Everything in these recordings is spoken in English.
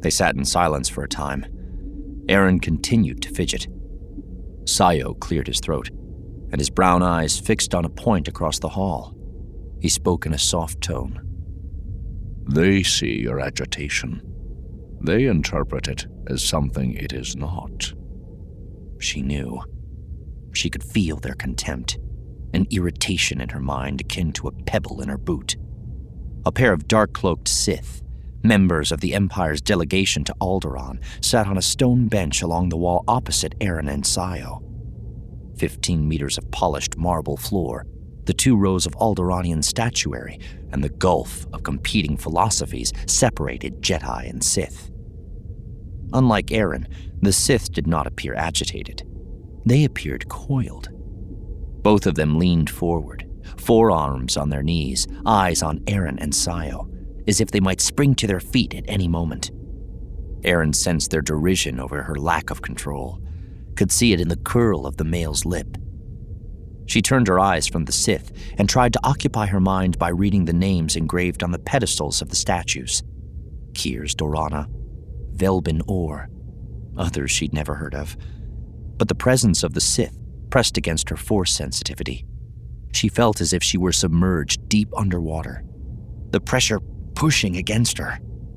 They sat in silence for a time. Aaron continued to fidget. Sayo cleared his throat, and his brown eyes fixed on a point across the hall. He spoke in a soft tone. They see your agitation. They interpret it as something it is not. She knew. She could feel their contempt, an irritation in her mind akin to a pebble in her boot. A pair of dark-cloaked Sith, members of the Empire's delegation to Alderaan, sat on a stone bench along the wall opposite Aaron and Sayo. 15 meters of polished marble floor, the 2 rows of Alderaanian statuary, and the gulf of competing philosophies separated Jedi and Sith. Unlike Aaron, the Sith did not appear agitated. They appeared coiled. Both of them leaned forward, forearms on their knees, eyes on Aaron and Sayo, as if they might spring to their feet at any moment. Aaron sensed their derision over her lack of control, could see it in the curl of the male's lip. She turned her eyes from the Sith and tried to occupy her mind by reading the names engraved on the pedestals of the statues. Kiers Dorana, Velbin Orr, others she'd never heard of. But the presence of the Sith pressed against her force sensitivity. She felt as if she were submerged deep underwater, the pressure pushing against her.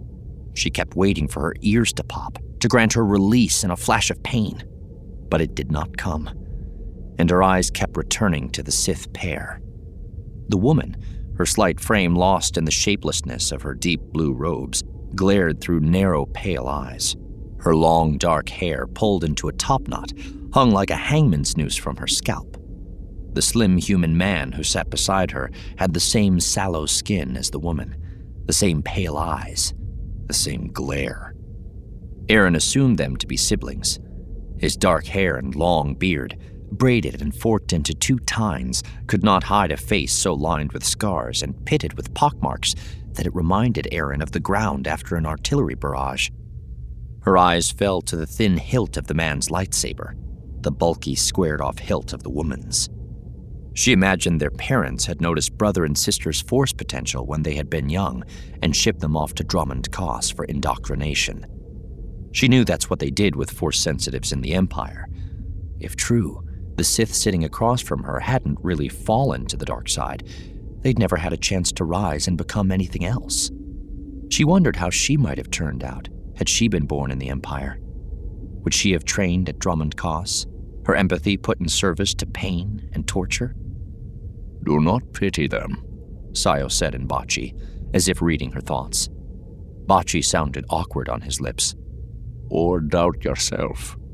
She kept waiting for her ears to pop, to grant her release in a flash of pain. But it did not come, and her eyes kept returning to the Sith pair. The woman, her slight frame lost in the shapelessness of her deep blue robes, glared through narrow, pale eyes. Her long, dark hair, pulled into a topknot, hung like a hangman's noose from her scalp. The slim human man who sat beside her had the same sallow skin as the woman, the same pale eyes, the same glare. Aaron assumed them to be siblings. His dark hair and long beard, braided and forked into 2 tines, could not hide a face so lined with scars and pitted with pockmarks that it reminded Aaron of the ground after an artillery barrage. Her eyes fell to the thin hilt of the man's lightsaber, the bulky, squared-off hilt of the woman's. She imagined their parents had noticed brother and sister's force potential when they had been young and shipped them off to Dromund Kaas for indoctrination. She knew that's what they did with force sensitives in the Empire. If true, the Sith sitting across from her hadn't really fallen to the dark side. They'd never had a chance to rise and become anything else. She wondered how she might have turned out had she been born in the Empire. Would she have trained at Dromund Kaas, her empathy put in service to pain and torture? Do not pity them, Sayo said in Bocce, as if reading her thoughts. Bocce sounded awkward on his lips. Or doubt yourself.